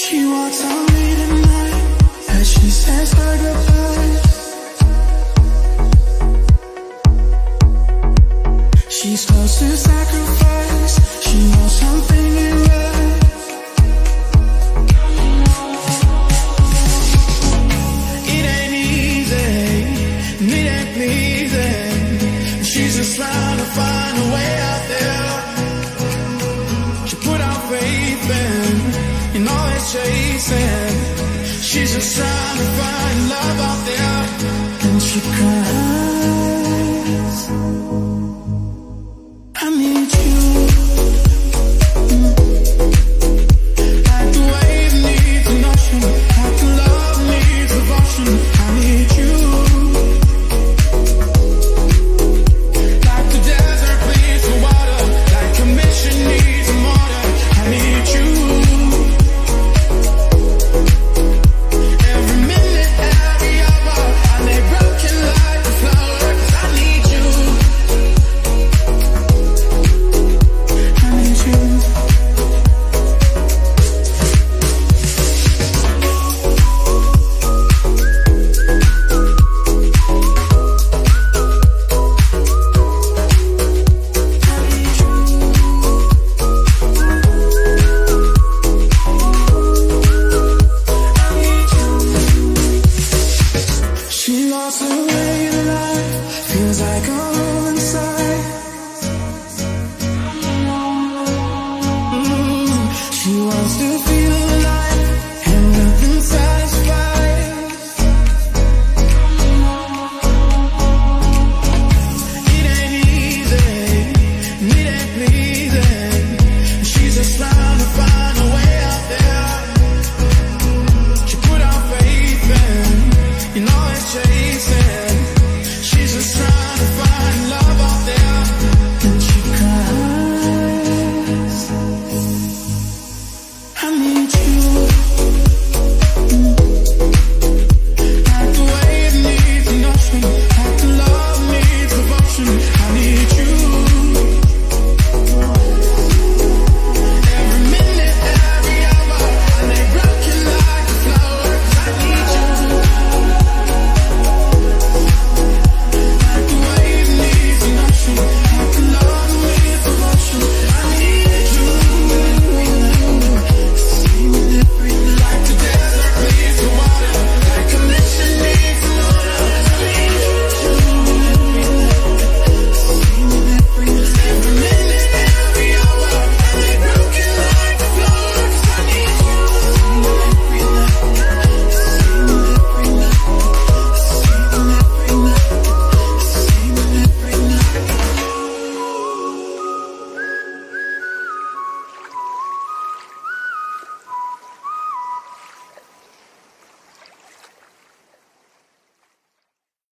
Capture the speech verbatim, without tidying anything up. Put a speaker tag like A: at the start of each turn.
A: She walks on me tonight as she says her goodbyes. She's close to sacrifice. She knows something ain't right. It ain't easy, it ain't pleasing. She's just trying to find a way out there. She put out faith in, in all it's chasing. She's just trying to find love out there. And she cries, I need you. Like the wave needs an ocean, like the love needs devotion. I need you. Like the desert pleads for water, like a mission needs a mortar. I need you. Every minute, every hour, I lay broken like a flower. 'Cause I need you. I need you. She lost her way in life, feels like a